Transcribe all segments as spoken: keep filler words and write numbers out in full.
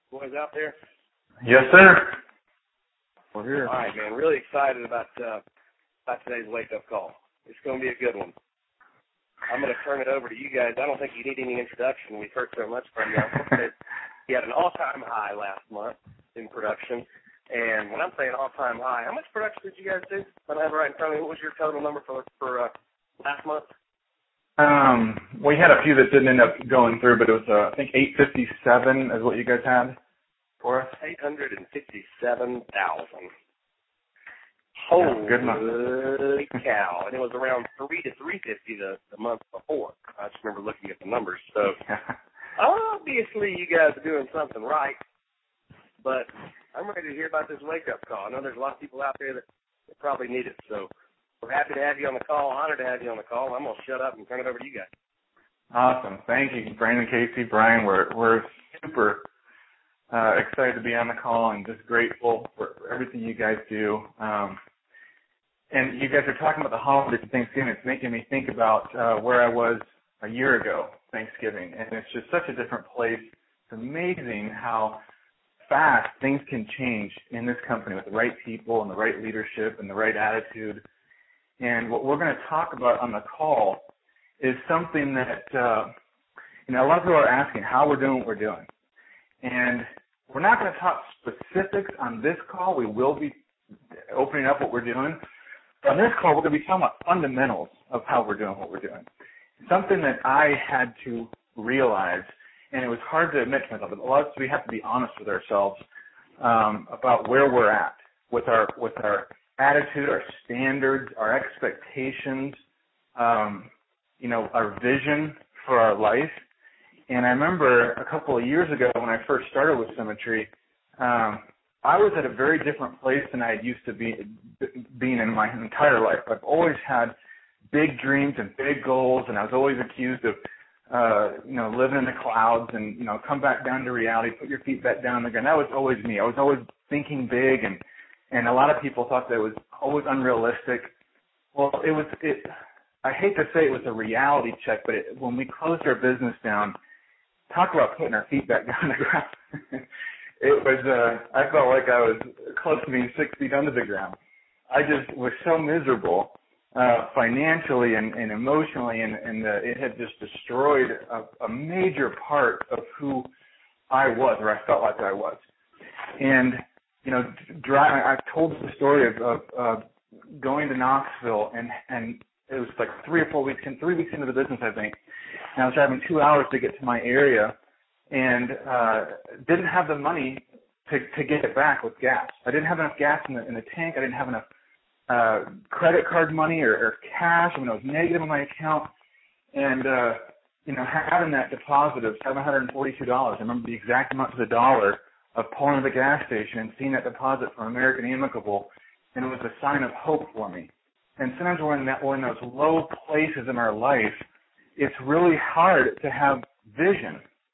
boys out there? Yes, sir. We're here. All right, man. Really excited about uh, about today's wake-up call. It's going to be a good one. I'm going to turn it over to you guys. I don't think you need any introduction. We've heard so much from you. You had an all-time high last month in production. And when I'm saying all-time high, how much production did you guys do? I don't have it right in front of me. What was your total number for for uh, last month? Um, we had a few that didn't end up going through, but it was, uh, I think, eight fifty-seven is what you guys had for us. eight hundred fifty-seven thousand. Holy yeah, good cow. And it was around three to three fifty the, the month before. I just remember looking at the numbers. So obviously you guys are doing something right. But I'm ready to hear about this wake-up call. I know there's a lot of people out there that, that probably need it. So we're happy to have you on the call, honored to have you on the call. I'm going to shut up and turn it over to you guys. Awesome. Thank you, Brandon, Casey, Brian. We're, we're super uh, excited to be on the call and just grateful for everything you guys do. Um, and you guys are talking about the holidays and Thanksgiving. It's making me think about uh, where I was a year ago, Thanksgiving. And it's just such a different place. It's amazing how fast things can change in this company with the right people and the right leadership and the right attitude. And what we're going to talk about on the call is something that, uh, you know, a lot of people are asking how we're doing what we're doing. And we're not going to talk specifics on this call. We will be opening up what we're doing. But on this call, we're going to be talking about fundamentals of how we're doing what we're doing. Something that I had to realize, and it was hard to admit to myself, but a lot of us, we have to be honest with ourselves um, about where we're at with our with our attitude, our standards, our expectations, um, you know, our vision for our life. And I remember a couple of years ago when I first started with Symmetry, um, I was at a very different place than I had used to be being in my entire life. I've always had big dreams and big goals, and I was always accused of Uh, you know, living in the clouds and, you know, come back down to reality, put your feet back down on the ground. That was always me. I was always thinking big, and, and a lot of people thought that it was always unrealistic. Well, it was, it, I hate to say it was a reality check, but it, when we closed our business down, talk about putting our feet back down on the ground. It was, uh, I felt like I was close to being six feet under the ground. I just was so miserable. Uh, financially and, and emotionally, and, and uh, it had just destroyed a, a major part of who I was, or I felt like I was. And, you know, dry, I've told the story of, of uh, going to Knoxville, and, and it was like three or four weeks, in, three weeks into the business, I think, and I was driving two hours to get to my area, and uh, didn't have the money to, to get it back with gas. I didn't have enough gas in the, in the tank. I didn't have enough Uh, credit card money or, or cash. I mean, it was negative on my account, and uh, you know, having that deposit of seven hundred forty-two dollars. I remember the exact amount to the dollar of pulling to the gas station and seeing that deposit from American Amicable, and it was a sign of hope for me. And sometimes we're in, that, we're in those low places in our life, it's really hard to have vision,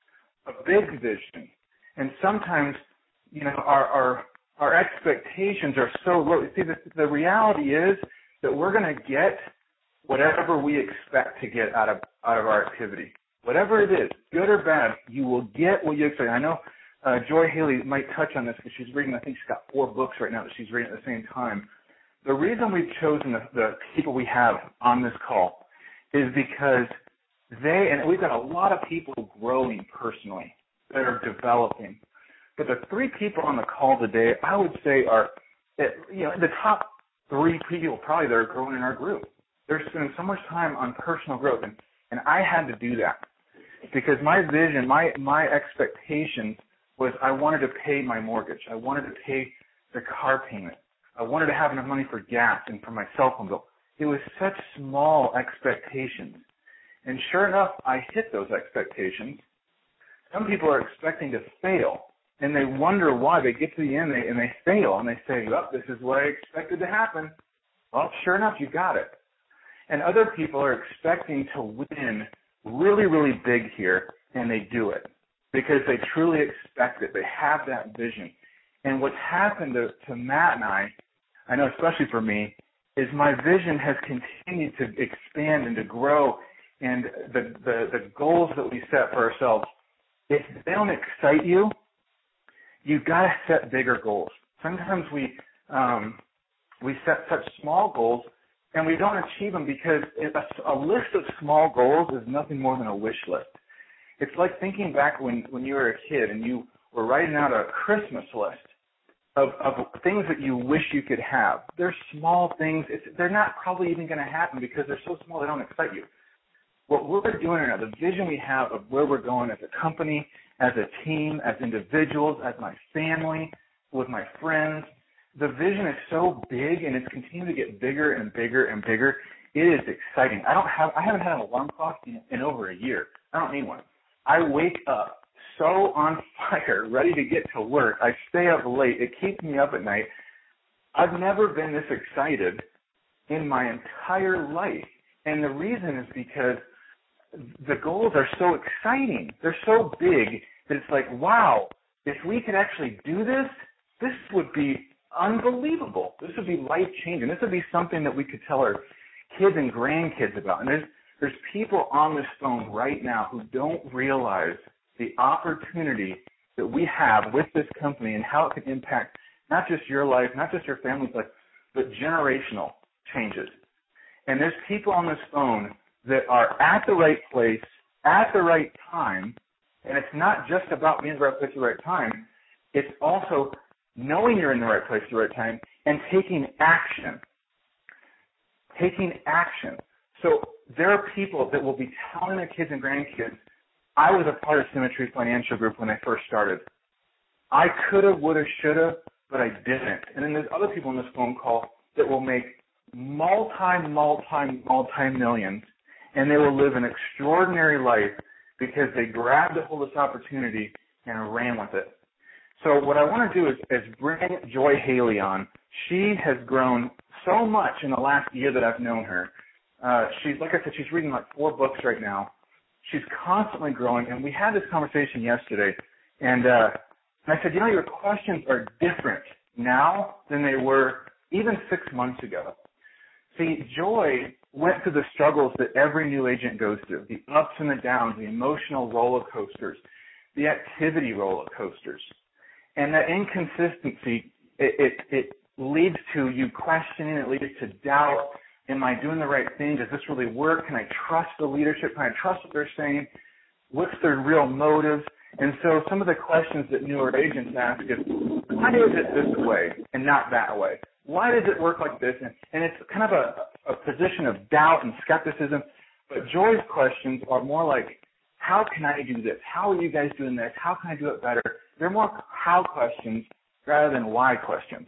a big vision, and sometimes, you know, our our Our expectations are so low. See, the, the reality is that we're going to get whatever we expect to get out of out of our activity. Whatever it is, good or bad, you will get what you expect. I know uh, Joy Haley might touch on this because she's reading, I think she's got four books right now that she's reading at the same time. The reason we've chosen the, the people we have on this call is because they, and we've got a lot of people growing personally that are developing. But the three people on the call today, I would say, are, you know, the top three people probably that are growing in our group. They're spending so much time on personal growth, and, and I had to do that because my vision, my my expectations was I wanted to pay my mortgage. I wanted to pay the car payment. I wanted to have enough money for gas and for my cell phone bill. It was such small expectations. And sure enough, I hit those expectations. Some people are expecting to fail. And they wonder why. They get to the end and they fail, and they say, well, this is what I expected to happen. Well, sure enough, you got it. And other people are expecting to win really, really big here, and they do it because they truly expect it. They have that vision. And what's happened to, to Matt and I, I know especially for me, is my vision has continued to expand and to grow, and the, the, the goals that we set for ourselves, if they don't excite you, you've got to set bigger goals. Sometimes we um, we set such small goals and we don't achieve them because a, a list of small goals is nothing more than a wish list. It's like thinking back when, when you were a kid and you were writing out a Christmas list of, of things that you wish you could have. They're small things. It's, they're not probably even going to happen because they're so small they don't excite you. What we're doing right now, the vision we have of where we're going as a company, as a team, as individuals, as my family, with my friends, the vision is so big and it's continuing to get bigger and bigger and bigger. It is exciting. I don't have, I haven't had an alarm clock in, in over a year. I don't need one. I wake up so on fire, ready to get to work. I stay up late. It keeps me up at night. I've never been this excited in my entire life. And the reason is because the goals are so exciting. They're so big that it's like, wow, if we could actually do this, this would be unbelievable. This would be life-changing. This would be something that we could tell our kids and grandkids about. And there's there's people on this phone right now who don't realize the opportunity that we have with this company and how it can impact not just your life, not just your family's life, but generational changes. And there's people on this phone that are at the right place, at the right time, and it's not just about being in the right place at the right time. It's also knowing you're in the right place at the right time and taking action. Taking action. So there are people that will be telling their kids and grandkids, I was a part of Symmetry Financial Group when I first started. I could have, would have, should have, but I didn't. And then there's other people on this phone call that will make multi, multi, multi-millions, and they will live an extraordinary life because they grabbed a hold of this opportunity and ran with it. So what I want to do is, is bring Joy Haley on. She has grown so much in the last year that I've known her. Uh, she's, like I said, she's reading like four books right now. She's constantly growing, and we had this conversation yesterday, and, uh, and I said, you know, your questions are different now than they were even six months ago. See, Joy went through the struggles that every new agent goes through, the ups and the downs, the emotional roller coasters, the activity roller coasters. And that inconsistency, it, it, it leads to you questioning, it leads to doubt. Am I doing the right thing? Does this really work? Can I trust the leadership? Can I trust what they're saying? What's their real motives? And so some of the questions that newer agents ask is, why is it this way and not that way? Why does it work like this? And, and it's kind of a, a position of doubt and skepticism. But Joy's questions are more like, how can I do this? How are you guys doing this? How can I do it better? They're more how questions rather than why questions.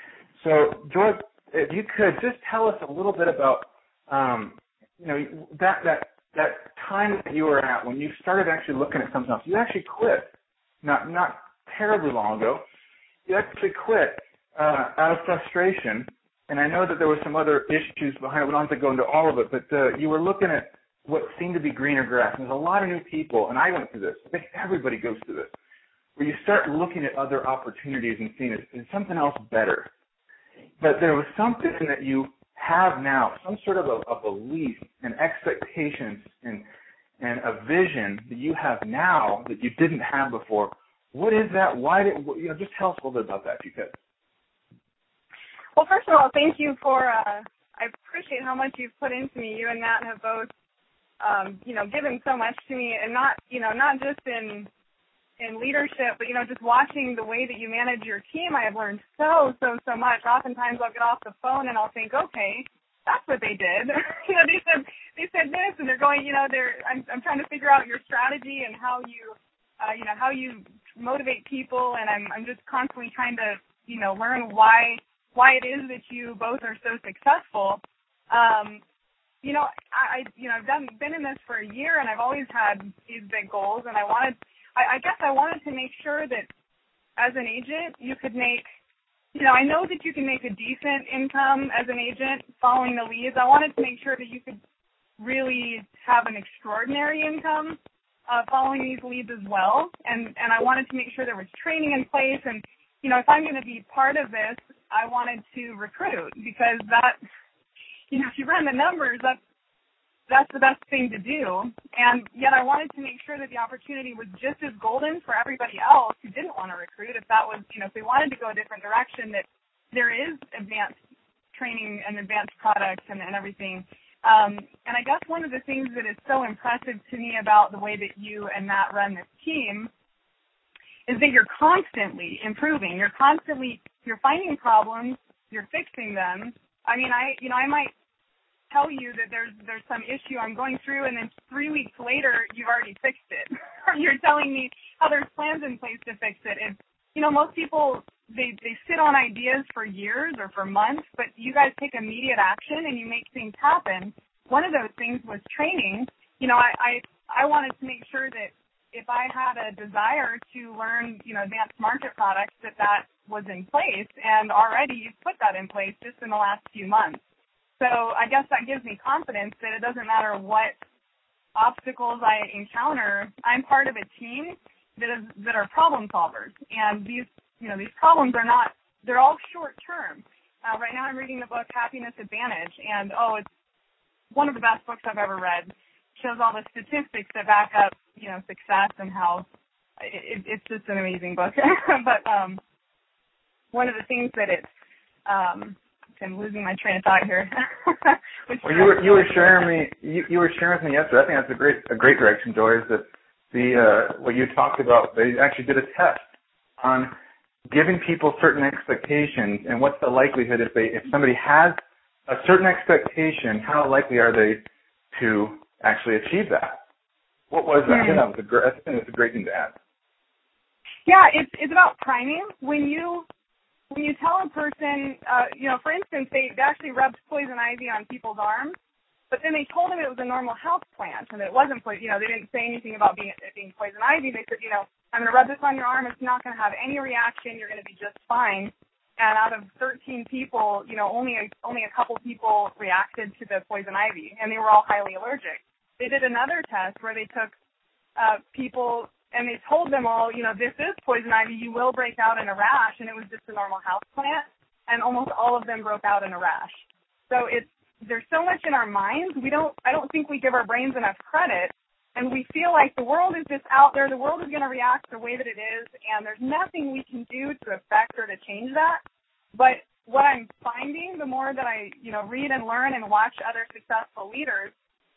So, Joy, if you could just tell us a little bit about, um, you know, that that that time that you were at when you started actually looking at something else. You actually quit, not not terribly long ago. You actually quit uh, out of frustration, and I know that there were some other issues behind it. We don't have to go into all of it, but uh, you were looking at what seemed to be greener grass. And there's a lot of new people, and I went through this. I think everybody goes through this, where you start looking at other opportunities and seeing it, it's something else better. But there was something that you have now, some sort of a, a belief and expectations and and a vision that you have now that you didn't have before. What is that? Why did you know? Just tell us a little bit about that, if you could. Well, first of all, thank you for. Uh, I appreciate how much you've put into me. You and Matt have both, um, you know, given so much to me, and not, you know, not just in. in leadership, but, you know, just watching the way that you manage your team, I have learned so, so, so much. Oftentimes I'll get off the phone and I'll think, okay, that's what they did. you know, they said, they said this, and they're going, you know, they're, I'm, I'm trying to figure out your strategy and how you, uh, you know, how you motivate people, and I'm, I'm just constantly trying to, you know, learn why, why it is that you both are so successful. Um, you know, I, you know, I've done, been in this for a year, and I've always had these big goals, and I wanted, I, I guess I wanted to make sure that as an agent, you could make, you know, I know that you can make a decent income as an agent following the leads. I wanted to make sure that you could really have an extraordinary income uh, following these leads as well. And, and I wanted to make sure there was training in place. And, you know, if I'm going to be part of this, I wanted to recruit, because that, you know, if you run the numbers, that's, that's the best thing to do. And yet I wanted to make sure that the opportunity was just as golden for everybody else who didn't want to recruit. If that was, you know, if they wanted to go a different direction, that there is advanced training and advanced products and, and everything. Um, and I guess one of the things that is so impressive to me about the way that you and Matt run this team is that you're constantly improving. You're constantly, you're finding problems, you're fixing them. I mean, I, you know, I might tell you that there's there's some issue I'm going through, and then three weeks later you've already fixed it. Or you're telling me how there's plans in place to fix it. And you know, most people they they sit on ideas for years or for months, but you guys take immediate action and you make things happen. One of those things was training. You know, I I, I wanted to make sure that if I had a desire to learn, you know, advanced market products, that that was in place, and already you've put that in place just in the last few months. So I guess that gives me confidence that it doesn't matter what obstacles I encounter, I'm part of a team that is that are problem solvers. And these, you know, these problems are not, they're all short term. Uh, right now I'm reading the book Happiness Advantage, and oh, it's one of the best books I've ever read. It shows all the statistics that back up, you know, success and how it, it's just an amazing book. But um, one of the things that it's, um, I'm losing my train of thought here. Well, you were you were sharing me you, you were sharing with me yesterday. I think that's a great a great direction, Joy. Is that the uh, what you talked about? They actually did a test on giving people certain expectations and what's the likelihood if they if somebody has a certain expectation, how likely are they to actually achieve that? What was that? Mm. I think that was a great. I think that's a great thing to add. Yeah, it's it's about priming. When you When you tell a person, uh, you know, for instance, they, they actually rubbed poison ivy on people's arms, but then they told them it was a normal house plant and that it wasn't poison. You know, they didn't say anything about being it being poison ivy. They said, you know, I'm going to rub this on your arm. It's not going to have any reaction. You're going to be just fine. And out of thirteen people, you know, only a, only a couple people reacted to the poison ivy, and they were all highly allergic. They did another test where they took uh, people. And they told them all, you know, this is poison ivy. You will break out in a rash, and it was just a normal house plant, and almost all of them broke out in a rash. So it's there's so much in our minds. We don't. I don't think we give our brains enough credit, and we feel like the world is just out there. The world is going to react the way that it is, and there's nothing we can do to affect or to change that. But what I'm finding, the more that I, you know, read and learn and watch other successful leaders,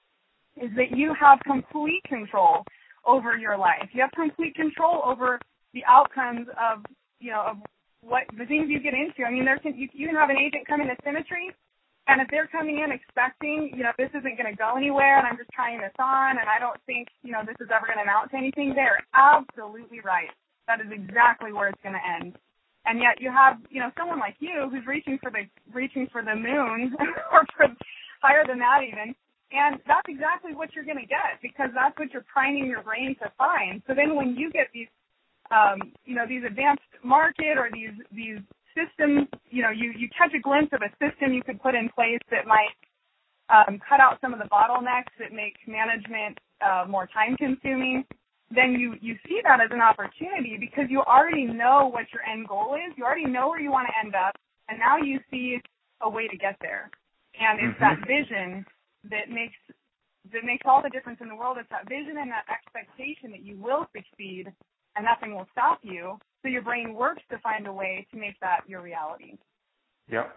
is that you have complete control over your life. You have complete control over the outcomes of, you know, of what the things you get into. I mean, there can you, you can have an agent come into Symmetry, and if they're coming in expecting, you know, this isn't going to go anywhere, and I'm just trying this on, and I don't think, you know, this is ever going to amount to anything, they're absolutely right. That is exactly where it's going to end. And yet you have, you know, someone like you who's reaching for the reaching for the moon, or for higher than that even. And that's exactly what you're going to get, because that's what you're priming your brain to find. So then when you get these, um, you know, these advanced market or these these systems, you know, you, you catch a glimpse of a system you could put in place that might um, cut out some of the bottlenecks that make management uh, more time-consuming, then you, you see that as an opportunity because you already know what your end goal is. You already know where you want to end up, and now you see a way to get there. And it's mm-hmm. that vision that makes that makes all the difference in the world. It's that vision and that expectation that you will succeed and nothing will stop you. So your brain works to find a way to make that your reality. Yep.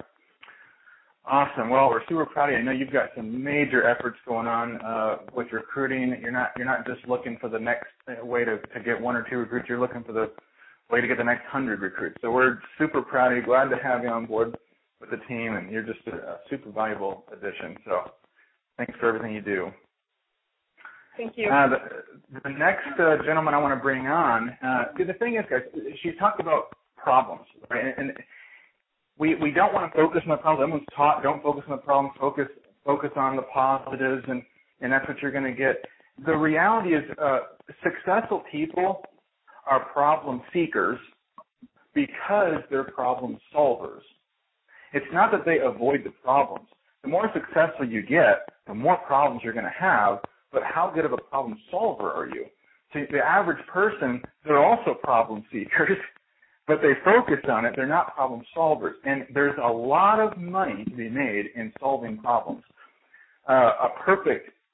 Awesome. Well, we're super proud of you. I know you've got some major efforts going on uh, with recruiting. You're not you're not just looking for the next way to, to get one or two recruits. You're looking for the way to get the next hundred recruits. So we're super proud of you. Glad to have you on board with the team, and you're just a, a super valuable addition. So thanks for everything you do. Thank you. Uh, the, the next uh, gentleman I want to bring on, uh, the thing is, guys, she talked about problems, right? And, and we we don't want to focus on the problems. Everyone's taught, don't focus on the problems, focus focus on the positives, and, and that's what you're going to get. The reality is uh, successful people are problem seekers because they're problem solvers. It's not that they avoid the problems. The more successful you get, the more problems you're going to have, but how good of a problem solver are you? So the average person, they're also problem seekers, but they focus on it. They're not problem solvers. And there's a lot of money to be made in solving problems. Uh, a perfect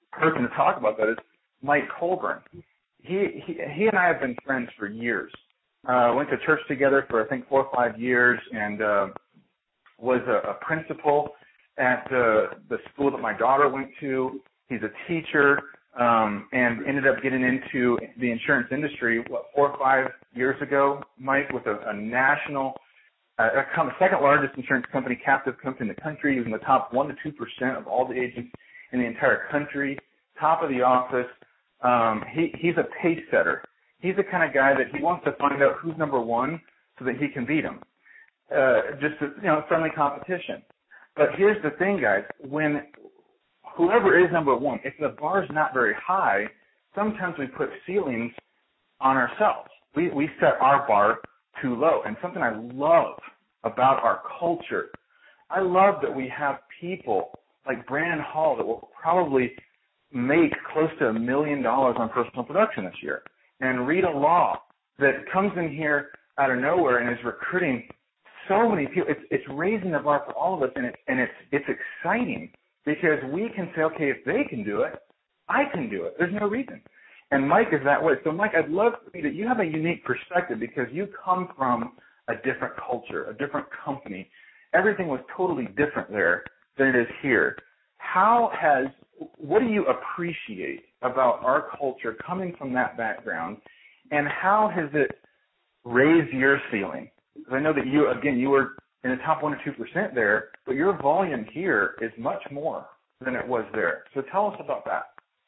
person to talk about that is Mike Colburn. He he, he and I have been friends for years. Uh, went to church together for I think four or five years, and uh, was a, a principal at uh, the school that my daughter went to. He's a teacher, um, and ended up getting into the insurance industry what four or five years ago, Mike, with a, a national, uh, a second largest insurance company, captive company in the country. He was in the top one to two percent of all the agents in the entire country. Top of the office. Um, he, he's a pace setter. He's the kind of guy that he wants to find out who's number one so that he can beat him. Uh, just, a, you know, friendly competition. But here's the thing, guys. When whoever is number one, if the bar's not very high, sometimes we put ceilings on ourselves. We, we set our bar too low. And something I love about our culture, I love that we have people like Brandon Hall that will probably make close to a million dollars on personal production this year. And Rita Law that comes in here out of nowhere and is recruiting so many people. It's it's raising the bar for all of us, and it's and it's it's exciting because we can say, okay, if they can do it, I can do it. There's no reason. And Mike is that way. So Mike, I'd love for you that you have a unique perspective because you come from a different culture, a different company. Everything was totally different there than it is here. How has what do you appreciate about our culture coming from that background, and how has it raised your ceiling? Because I know that you, again, you were in the top one or two percent there, but your volume here is much more than it was there. So tell us about that.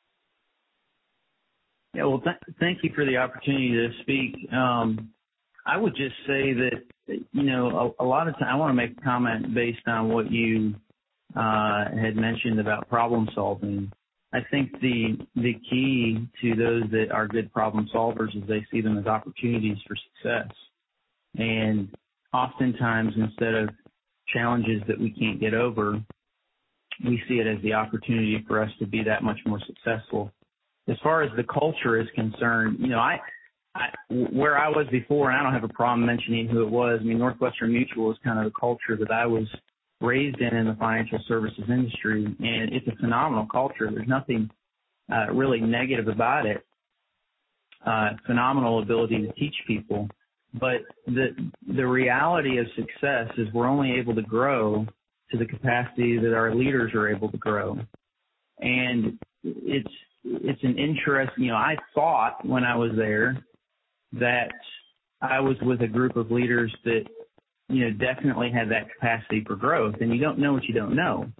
Yeah, well, th- thank you for the opportunity to speak. Um, I would just say that, you know, a, a lot of times I want to make a comment based on what you Uh, had mentioned about problem solving. I think the the key to those that are good problem solvers is they see them as opportunities for success. And oftentimes, instead of challenges that we can't get over, we see it as the opportunity for us to be that much more successful. As far as the culture is concerned, you know, I, I where I was before, and I don't have a problem mentioning who it was. I mean, Northwestern Mutual is kind of the culture that I was raised in in the financial services industry, and it's a phenomenal culture. There's nothing uh, really negative about it. Uh, phenomenal ability to teach people. But the the reality of success is we're only able to grow to the capacity that our leaders are able to grow. And it's it's an interest, you know, I thought when I was there that I was with a group of leaders that, you know, definitely had that capacity for growth, and you don't know what you don't know.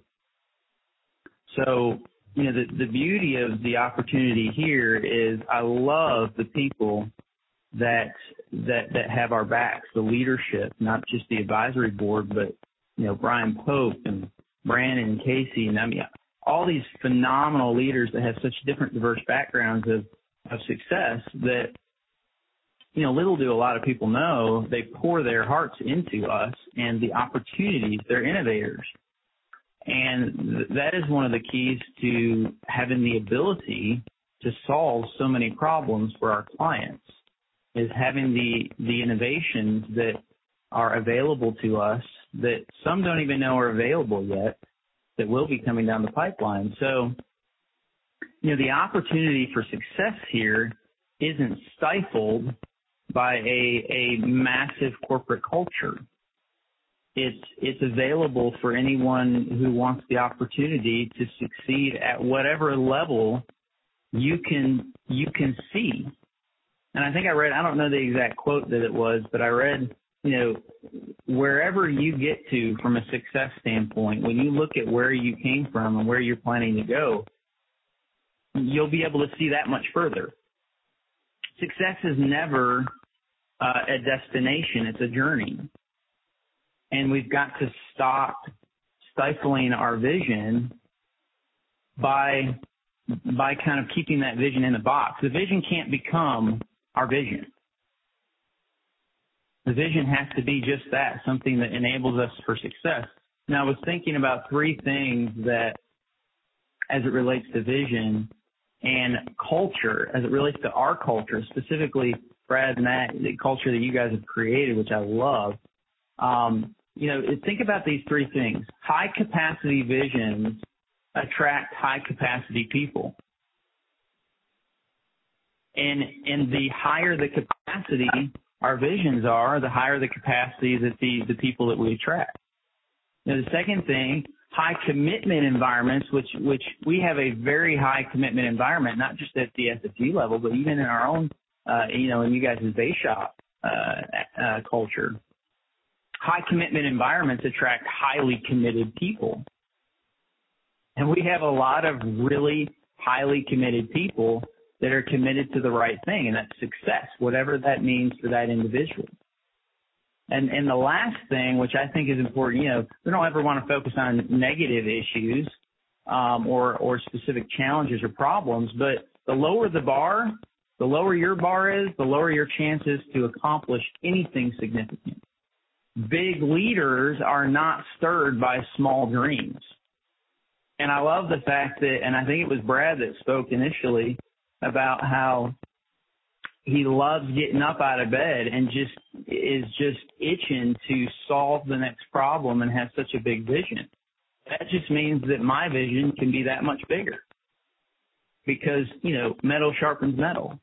So, you know, the, the beauty of the opportunity here is I love the people that, that, that have our backs, the leadership, not just the advisory board, but, you know, Brian Pope and Brandon and Casey, and I mean, all these phenomenal leaders that have such different diverse backgrounds of, of success that, you know, little do a lot of people know, they pour their hearts into us and the opportunities. They're innovators. And th- that is one of the keys to having the ability to solve so many problems for our clients, is having the, the innovations that are available to us that some don't even know are available yet, that will be coming down the pipeline. So, you know, the opportunity for success here isn't stifled by a, a massive corporate culture. It's, it's available for anyone who wants the opportunity to succeed at whatever level you can, you can see. And I think I read, I don't know the exact quote that it was, but I read, you know, wherever you get to from a success standpoint, when you look at where you came from and where you're planning to go, you'll be able to see that much further. Success is never uh, a destination. It's a journey. And we've got to stop stifling our vision by, by kind of keeping that vision in the box. The vision can't become our vision. The vision has to be just that, something that enables us for success. Now, I was thinking about three things that, as it relates to vision and culture, as it relates to our culture, specifically, Brad, and that, the culture that you guys have created, which I love. Um, you know, think about these three things. High capacity visions attract high-capacity people. And and the higher the capacity our visions are, the higher the capacity that the, the people that we attract. Now, the second thing, high commitment environments, which which we have a very high commitment environment, not just at the S F G level, but even in our own, uh, you know, in you guys' base shop uh, uh, culture. High commitment environments attract highly committed people. And we have a lot of really highly committed people that are committed to the right thing, and that's success, whatever that means for that individual. And and the last thing, which I think is important, you know, we don't ever want to focus on negative issues um, or or specific challenges or problems, but the lower the bar, the lower your bar is, the lower your chances to accomplish anything significant. Big leaders are not stirred by small dreams. And I love the fact that, and I think it was Brad that spoke initially about how he loves getting up out of bed and just is just itching to solve the next problem and has such a big vision. That just means that my vision can be that much bigger because, you know, metal sharpens metal.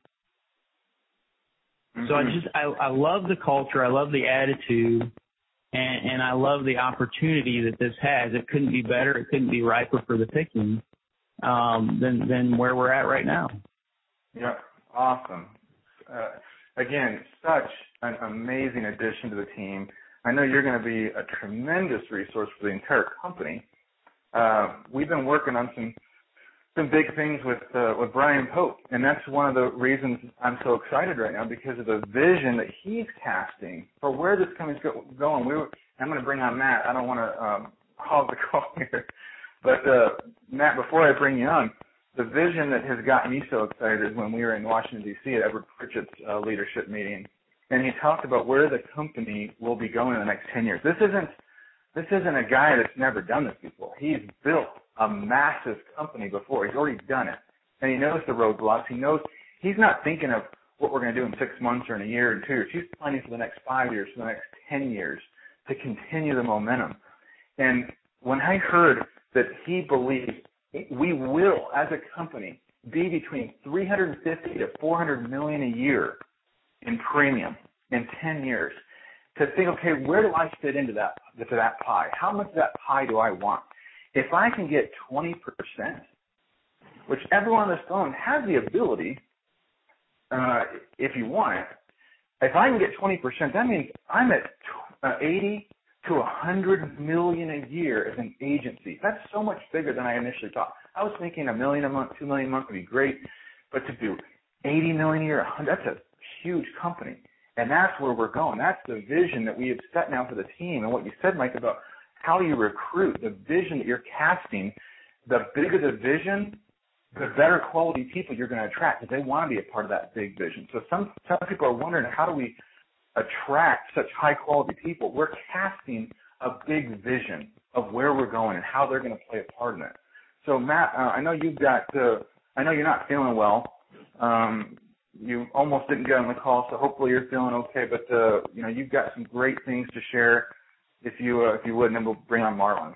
Mm-hmm. So I just, I, I love the culture. I love the attitude. And, and I love the opportunity that this has. It couldn't be better. It couldn't be riper for the picking um, than than where we're at right now. Yeah, awesome. Uh, again, such an amazing addition to the team. I know you're going to be a tremendous resource for the entire company. Uh, we've been working on some some big things with uh, with Brian Pope, and that's one of the reasons I'm so excited right now because of the vision that he's casting for where this company's go- going. We were, I'm going to bring on Matt. I don't want to um, hog the call here, but uh, Matt, before I bring you on, the vision that has gotten me so excited is when we were in Washington, D C at Edward Pritchett's uh, leadership meeting, and he talked about where the company will be going in the next ten years. This isn't this isn't a guy that's never done this before. He's built a massive company before. He's already done it. And he knows the roadblocks. He knows he's not thinking of what we're going to do in six months or in a year or two years. He's planning for the next five years, for the next ten years to continue the momentum. And when I heard that he believes we will, as a company, be between three hundred fifty to four hundred million a year in premium in ten years, to think, okay, where do I fit into that, to that pie? How much of that pie do I want? If I can get twenty percent, which everyone on this phone has the ability, uh, if you want it, if I can get twenty percent, that means I'm at uh, eighty to one hundred million a year as an agency. That's so much bigger than I initially thought. I was thinking a million a month, two million a month would be great, but to do eighty million a year, that's a huge company. And that's where we're going. That's the vision that we have set now for the team. And what you said, Mike, about how you recruit, the vision that you're casting, the bigger the vision, the better quality people you're going to attract because they want to be a part of that big vision. So some, some people are wondering, how do we attract such high-quality people? We're casting a big vision of where we're going and how they're going to play a part in it. So, Matt, uh, I know you've got uh, – I know you're not feeling well. Um, you almost didn't get on the call, so hopefully you're feeling okay. But, uh, you know, you've got some great things to share. If you uh, if you would, and then we'll bring on Marlon.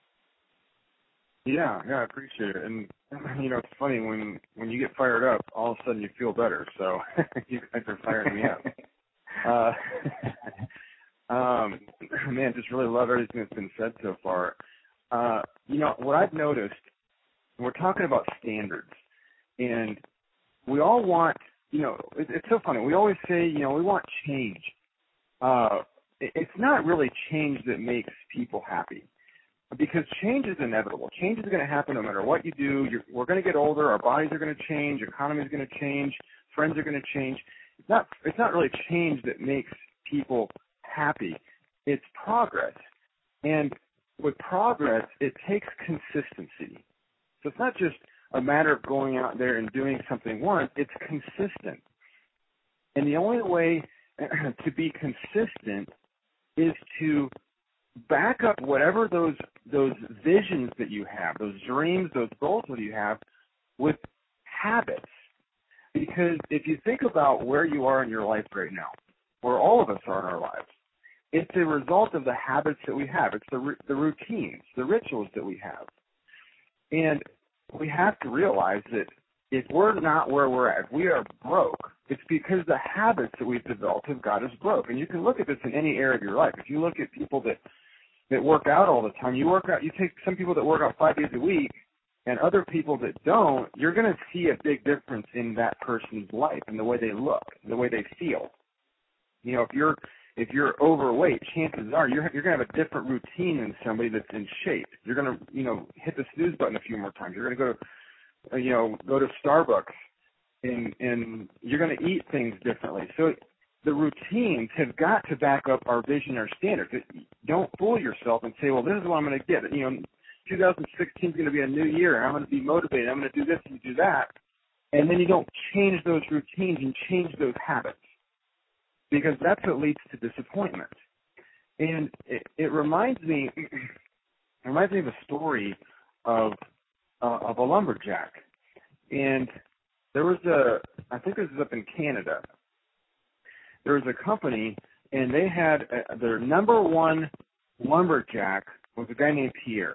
Yeah, yeah, I appreciate it. And, you know, it's funny, when, when you get fired up, all of a sudden you feel better. So you guys are firing me up. Uh, um, man, just really love everything that's been said so far. Uh, you know, what I've noticed, we're talking about standards. And we all want, you know, it, it's so funny. We always say, you know, we want change. Uh It's not really change that makes people happy, because change is inevitable. Change is going to happen no matter what you do. You're, we're going to get older. Our bodies are going to change. Economy is going to change. Friends are going to change. It's not. It's not really change that makes people happy. It's progress, and with progress, it takes consistency. So it's not just a matter of going out there and doing something once. It's consistent, and the only way to be consistent is to back up whatever those those visions that you have, those dreams, those goals that you have, with habits. Because if you think about where you are in your life right now, where all of us are in our lives, it's a result of the habits that we have. It's the the routines, the rituals that we have. And we have to realize that if we're not where we're at, if we are broke, it's because the habits that we've developed have got us broke. And you can look at this in any area of your life. If you look at people that, that work out all the time, you work out, you take some people that work out five days a week and other people that don't, you're going to see a big difference in that person's life and the way they look, and the way they feel. You know, if you're if you're overweight, chances are you're you're going to have a different routine than somebody that's in shape. You're going to, you know, hit the snooze button a few more times. You're going to go to, you know, go to Starbucks, and and you're going to eat things differently. So the routines have got to back up our vision, our standards. Don't fool yourself and say, well, this is what I'm going to get. You know, two thousand sixteen is going to be a new year, and I'm going to be motivated. I'm going to do this and do that. And then you don't change those routines and change those habits, because that's what leads to disappointment. And it, it reminds me, it reminds me of a story of uh, of a lumberjack. And there was a, I think this is up in Canada. There was a company, and they had a, their number one lumberjack was a guy named Pierre.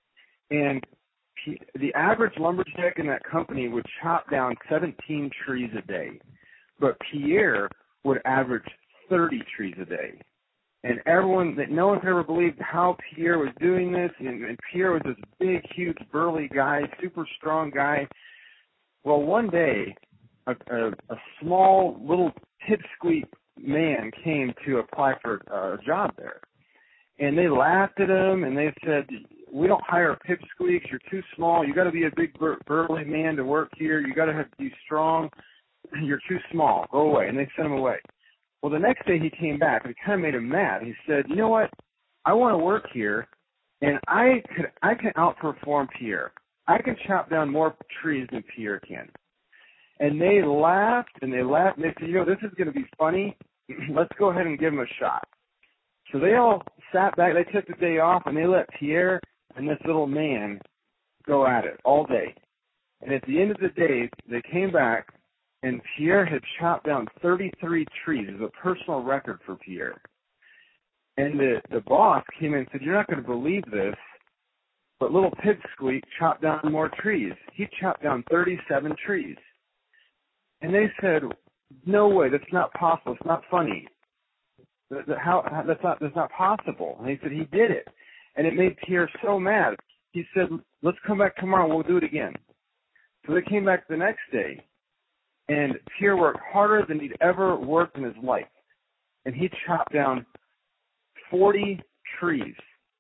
And he, the average lumberjack in that company would chop down seventeen trees a day, but Pierre would average thirty trees a day. And everyone, that no one's ever believed how Pierre was doing this, and, and Pierre was this big, huge, burly guy, super strong guy. Well, one day, a, a, a small, little pipsqueak man came to apply for a job there. And they laughed at him, and they said, we don't hire pipsqueaks, you're too small, you got to be a big, bur- burly man to work here, you got to have to be strong, you're too small, go away. And they sent him away. Well, the next day he came back, and it kind of made him mad. He said, you know what, I want to work here, and I could, I can outperform Pierre. I can chop down more trees than Pierre can. And they laughed, and they laughed, and they said, you know, this is going to be funny. Let's go ahead and give him a shot. So they all sat back, they took the day off, and they let Pierre and this little man go at it all day. And at the end of the day, they came back, and Pierre had chopped down thirty-three trees. It was a personal record for Pierre. And the, the boss came in and said, you're not going to believe this, but little Pipsqueak chopped down more trees. He chopped down thirty-seven trees. And they said, no way, that's not possible. It's not funny. That, that, how, that's not that's not possible. And he said he did it. And it made Pierre so mad. He said, let's come back tomorrow. We'll do it again. So they came back the next day. And Pierre worked harder than he'd ever worked in his life. And he chopped down forty trees.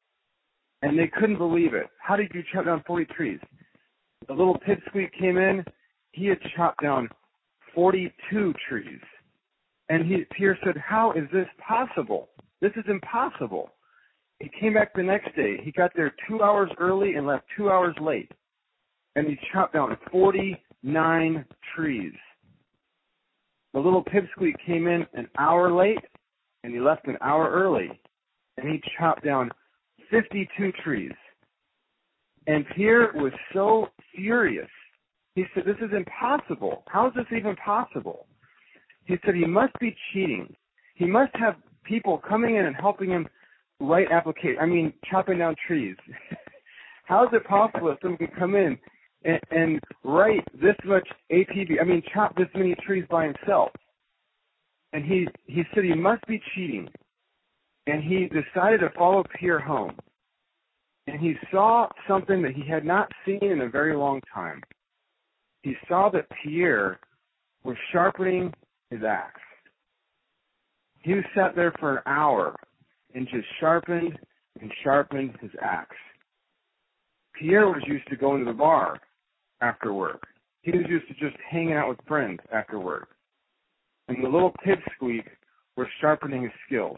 And they couldn't believe it. How did you chop down forty trees? The little pipsqueak came in. He had chopped down forty-two trees. And he, Pierre said, how is this possible? This is impossible. He came back the next day. He got there two hours early and left two hours late. And he chopped down forty-nine trees. The little pipsqueak came in an hour late, and he left an hour early. And he chopped down fifty-two trees. And Pierre was so furious. He said, this is impossible. How is this even possible? He said he must be cheating. He must have people coming in and helping him write applications. I mean, chopping down trees. How is it possible that someone can come in and, and write this much A P B? I mean, chop this many trees by himself. And he, he said he must be cheating. And he decided to follow Pierre home. And he saw something that he had not seen in a very long time. He saw that Pierre was sharpening his axe. He was sat there for an hour and just sharpened and sharpened his axe. Pierre was used to going to the bar after work. He was used to just hanging out with friends after work. And the little pipsqueak was sharpening his skills.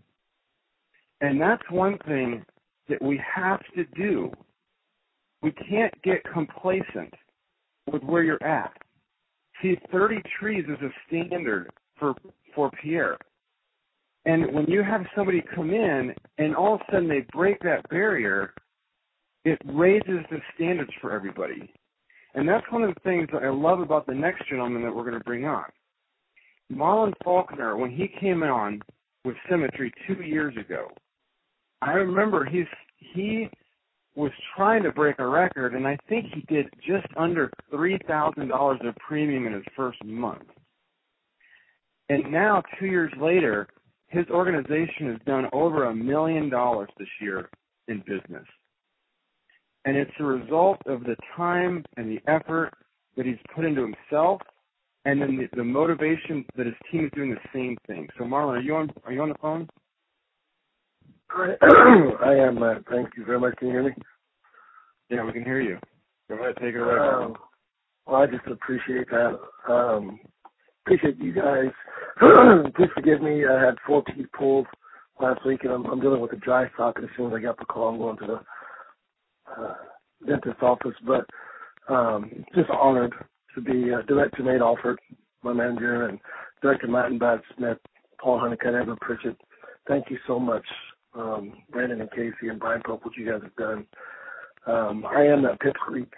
And that's one thing that we have to do. We can't get complacent with where you're at. See, thirty trees is a standard for for Pierre. And when you have somebody come in and all of a sudden they break that barrier, it raises the standards for everybody. And that's one of the things that I love about the next gentleman that we're going to bring on. Marlon Faulkner, when he came on with Symmetry two years ago, I remember he's, he was trying to break a record, and I think he did just under three thousand dollars of premium in his first month. And now, two years later, his organization has done over a million dollars this year in business. And it's a result of the time and the effort that he's put into himself, and then the, the motivation that his team is doing the same thing. So, Marlon, are you on? Are you on the phone? I, I am, Matt. Thank you very much. Can you hear me? Yeah, we can hear you. Go ahead, take it away. Um, well, I just appreciate that. Um, appreciate you guys. Please forgive me. I had four teeth pulled last week, and I'm, I'm dealing with a dry socket. As soon as I got the call, I'm going to the uh, dentist's office. But um, just honored to be uh, Director Nate Alford, my manager, and Director Matt and Brad Smith, Paul Honeycutt, Edward Pritchett. Thank you so much. Um, Brandon and Casey and Brian Pope, what you guys have done. Um, I am that pipsqueak.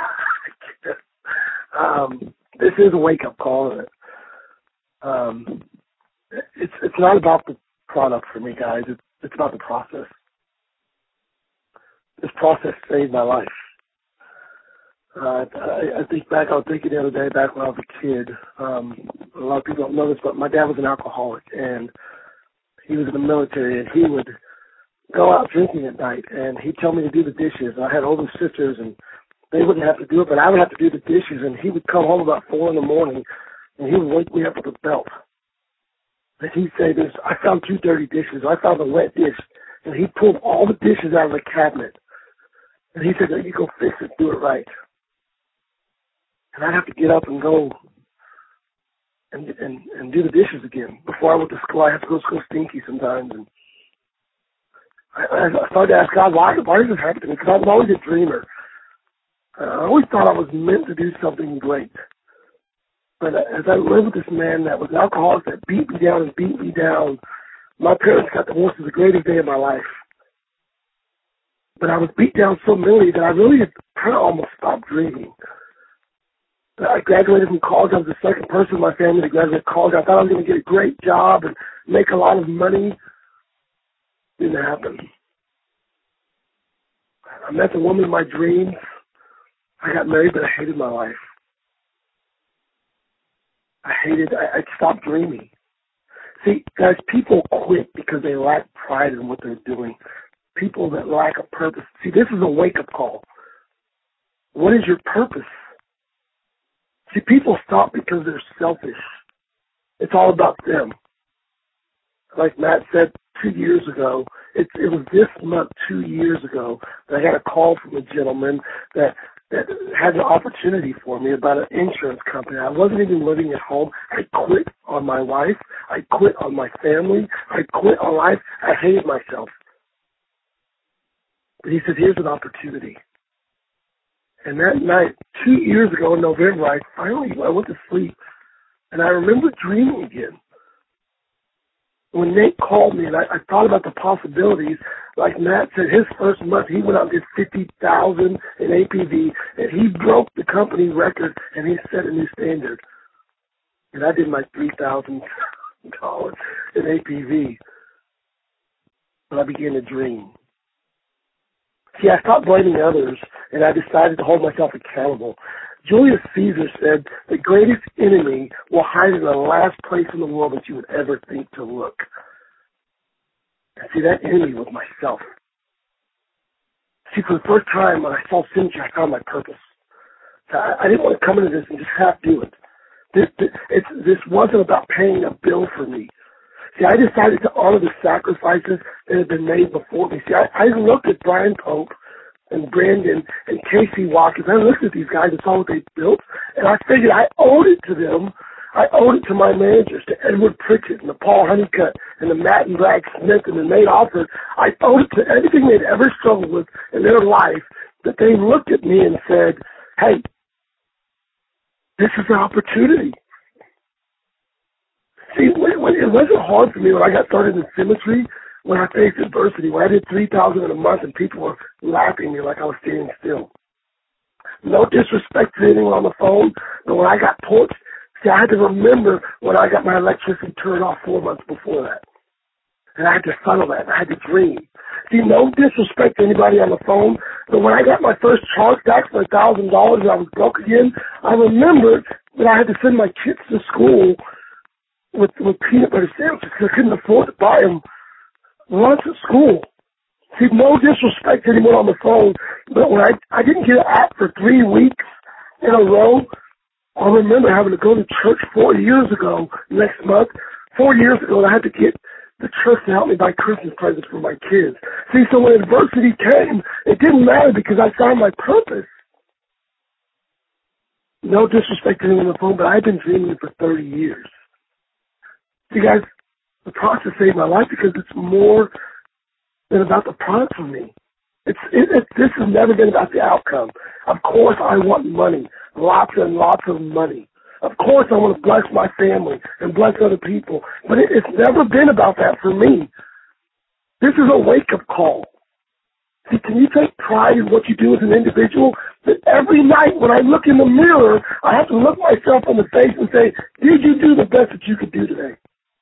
um, this is a wake-up call. Isn't it? Um, it's it's not about the product for me, guys. It's, it's about the process. This process saved my life. Uh, I, I think back, I was thinking the other day, back when I was a kid, um, a lot of people don't know this, but my dad was an alcoholic, and he was in the military, and he would go out drinking at night, and he'd tell me to do the dishes. And I had older sisters, and they wouldn't have to do it, but I would have to do the dishes, and he would come home about four in the morning, and he would wake me up with a belt. And he'd say, "This, I found two dirty dishes. I found a wet dish." And he pulled all the dishes out of the cabinet. And he said, "You go fix it, do it right." And I'd have to get up and go and and, and do the dishes again. Before I went to school, I had to go to school stinky sometimes. And I, I started to ask God, why, why does this happen to me? Because I was always a dreamer. I always thought I was meant to do something great. But as I lived with this man that was an alcoholic that beat me down and beat me down, my parents got divorced. It was the greatest day of my life. But I was beat down so mentally that I really kind of almost stopped dreaming. I graduated from college. I was the second person in my family to graduate college. I thought I was going to get a great job and make a lot of money. Didn't happen. I met the woman of my dreams. I got married, but I hated my life. I hated, I, I stopped dreaming. See, guys, people quit because they lack pride in what they're doing. People that lack a purpose. See, this is a wake-up call. What is your purpose? See, people stop because they're selfish. It's all about them. Like Matt said two years ago, it, it was this month, two years ago, that I got a call from a gentleman that that had an opportunity for me about an insurance company. I wasn't even living at home. I quit on my wife. I quit on my family. I quit on life. I hated myself. But he said, here's an opportunity. And that night, two years ago in November, I finally I went to sleep, and I remember dreaming again. When Nate called me, and I, I thought about the possibilities, like Matt said, his first month, he went out and did fifty thousand dollars in A P V, and he broke the company record, and he set a new standard. And I did my three thousand dollars in A P V. But I began to dream. See, I stopped blaming others, and I decided to hold myself accountable. Julius Caesar said, the greatest enemy will hide in the last place in the world that you would ever think to look. And see, that enemy was myself. See, for the first time when I saw signature, I found my purpose. So I, I didn't want to come into this and just half do it. This, this, it's, this wasn't about paying a bill for me. See, I decided to honor the sacrifices that had been made before me. See, I, I looked at Brian Pope and Brandon and Casey Watkins. I looked at these guys and saw what they built, and I figured I owed it to them. I owed it to my managers, to Edward Pritchett and the Paul Honeycutt and the Matt and Brad Smith and the Nate Alford. I owed it to everything they'd ever struggled with in their life, that they looked at me and said, hey, this is an opportunity. See, when, when, it wasn't hard for me when I got started in Symmetry, when I faced adversity, when I did three thousand dollars in a month and people were laughing at me like I was standing still. No disrespect to anyone on the phone, but when I got torched, see, I had to remember when I got my electricity turned off four months before that. And I had to funnel that, and I had to dream. See, no disrespect to anybody on the phone, But when I got my first charge back for a thousand dollars and I was broke again, I remembered that I had to send my kids to school with with peanut butter sandwiches because I couldn't afford to buy them lunch at school. See, no disrespect to anyone on the phone, but when I I didn't get an app for three weeks in a row, I remember having to go to church four years ago next month. Four years ago, I had to get the church to help me buy Christmas presents for my kids. See, so when adversity came, it didn't matter because I found my purpose. No disrespect to anyone on the phone, but I've been dreaming it for thirty years. See, guys, the process saved my life because it's more than about the product for me. It's it, it, this has never been about the outcome. Of course, I want money, lots and lots of money. Of course, I want to bless my family and bless other people, but it, it's never been about that for me. This is a wake-up call. See, can you take pride in what you do as an individual? That every night when I look in the mirror, I have to look myself in the face and say, did you do the best that you could do today?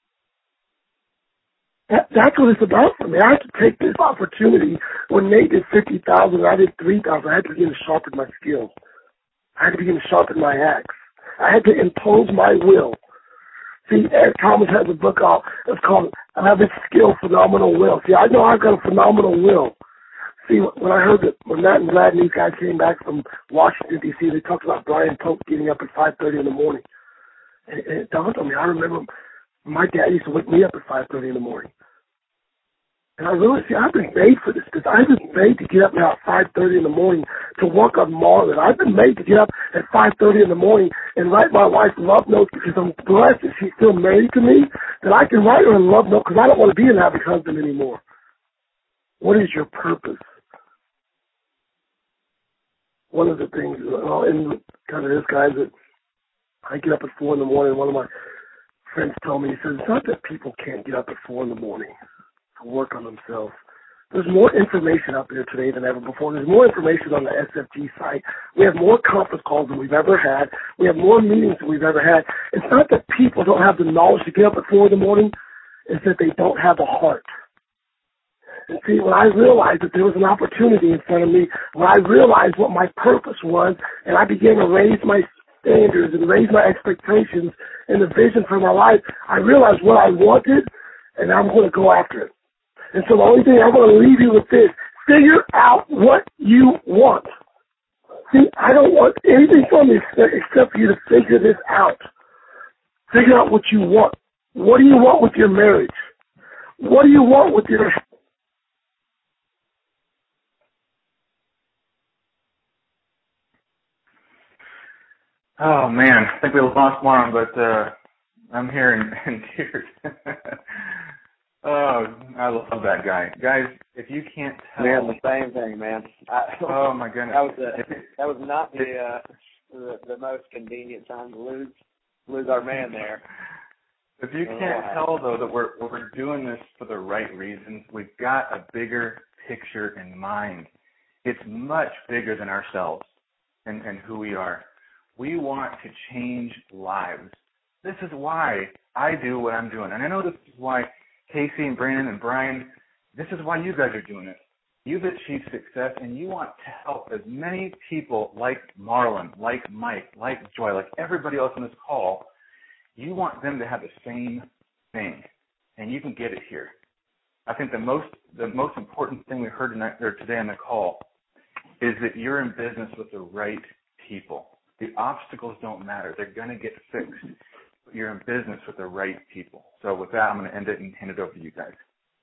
That, that's what it's about for me. I have to take this opportunity. When Nate did fifty thousand and I did three thousand, I had to begin to sharpen my skills. I had to begin to sharpen my axe. I had to impose my will. See, Eric Thomas has a book out. It's called I Have a Skill, Phenomenal Will. See, I know I've got a phenomenal will. See, when I heard that, when Matt and Vlad and these guys came back from Washington, D C, they talked about Brian Pope getting up at five thirty in the morning. And it, it dawned on me, I remember my dad used to wake me up at five thirty in the morning. And I realized, see, I've been made for this. Because I've been made to get up now at five thirty in the morning to work on Marlon. I've been made to get up at five thirty in the morning and write my wife love notes because I'm blessed that she's still married to me, that I can write her a love note because I don't want to be an average husband anymore. What is your purpose? One of the things, well, and kind of this guy that I get up at four in the morning. One of my friends told me, he says, it's not that people can't get up at four in the morning to work on themselves. There's more information out there today than ever before. There's more information on the S F G site. We have more conference calls than we've ever had. We have more meetings than we've ever had. It's not that people don't have the knowledge to get up at four in the morning. It's that they don't have a heart. And see, when I realized that there was an opportunity in front of me, when I realized what my purpose was, and I began to raise my standards and raise my expectations and the vision for my life, I realized what I wanted, and I'm going to go after it. And so the only thing I'm going to leave you with this, figure out what you want. See, I don't want anything from you except for you to figure this out. Figure out what you want. What do you want with your marriage? What do you want with your... Oh, man, I think we lost Marlon, but uh, I'm here in, in tears. Oh, I love that guy. Guys, if you can't tell... Man, the same thing, man. I, oh, my goodness. That was, a, that was not the, uh, the the most convenient time to lose lose our man there. If you can't tell, though, that we're, we're doing this for the right reasons, we've got a bigger picture in mind. It's much bigger than ourselves and, and who we are. We want to change lives. This is why I do what I'm doing. And I know this is why Casey and Brandon and Brian, this is why you guys are doing it. You've achieved success, and you want to help as many people like Marlon, like Mike, like Joy, like everybody else on this call. You want them to have the same thing, and you can get it here. I think the most the most important thing we heard tonight, or today on the call is that you're in business with the right people. The obstacles don't matter. They're going to get fixed. But you're in business with the right people. So with that, I'm going to end it and hand it over to you guys.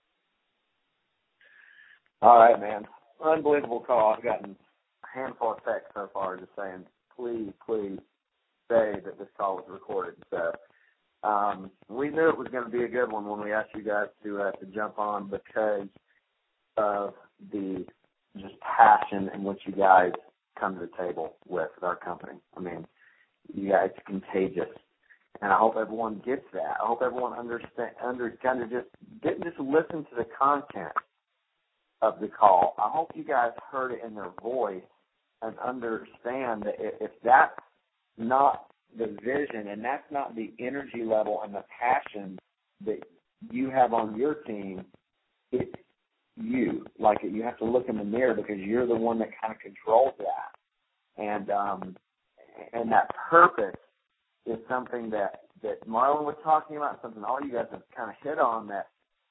All right, man. Unbelievable call. I've gotten a handful of texts so far just saying, please, please say that this call was recorded. So um, we knew it was going to be a good one when we asked you guys to uh, to jump on because of the just passion in which you guys come to the table with our company. I mean, you guys are contagious, and I hope everyone gets that. I hope everyone understand, under kind of just didn't just listen to the content of the call. I hope you guys heard it in their voice and understand that if that's not the vision and that's not the energy level and the passion that you have on your team, it you. Like you have to look in the mirror because you're the one that kind of controls that. And um, and that purpose is something that, that Marlon was talking about, something all you guys have kind of hit on, that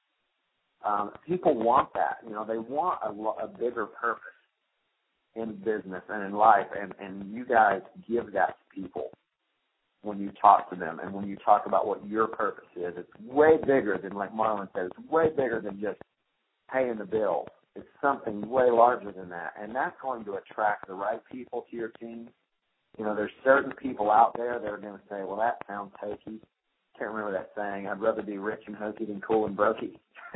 um, people want that. You know, they want a, a bigger purpose in business and in life, and, and you guys give that to people when you talk to them and when you talk about what your purpose is. It's way bigger than, like Marlon said, it's way bigger than just paying the bills. It's something way larger than that, and that's going to attract the right people to your team. You know, there's certain people out there that are going to say, well, that sounds hokey. Can't remember that saying, I'd rather be rich and hokey than cool and brokey.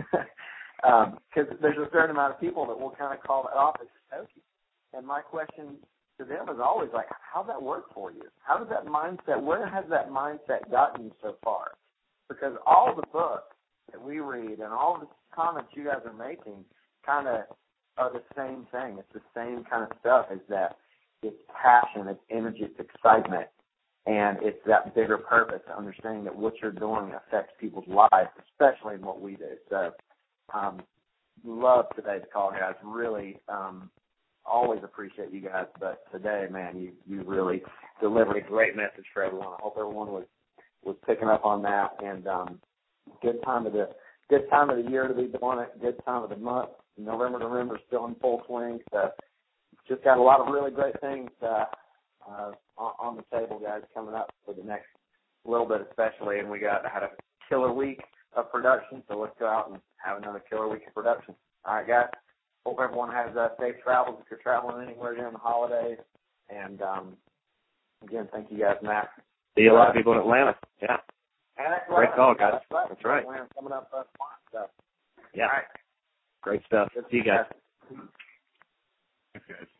Because um, there's a certain amount of people that will kind of call that office hokey. And my question to them is always like, how's that work for you? How does that mindset, where has that mindset gotten you so far? Because all the books that we read and all the comments you guys are making kind of are the same thing. It's the same kind of stuff. Is that it's passion, it's energy, it's excitement, and it's that bigger purpose, understanding that what you're doing affects people's lives, especially in what we do. So um, love today's call, guys. Really um, always appreciate you guys, but today, man, you, you really delivered a great message for everyone. I hope everyone was, was picking up on that, and um, good time of the good time of the year to be doing it, good time of the month. November, November is still in full swing, so just got a lot of really great things uh, uh, on the table, guys, coming up for the next little bit especially, and we got had a killer week of production, so let's go out and have another killer week of production. All right, guys. Hope everyone has uh, safe travels if you're traveling anywhere during the holidays. And, um, again, thank you guys, Matt. See a lot of people in Atlanta. Yeah. Great right. call, guys. That's right. That's right. Atlanta coming up uh, tomorrow, so. Yeah. All right. Great stuff. Good See you guys. Thanks, guys.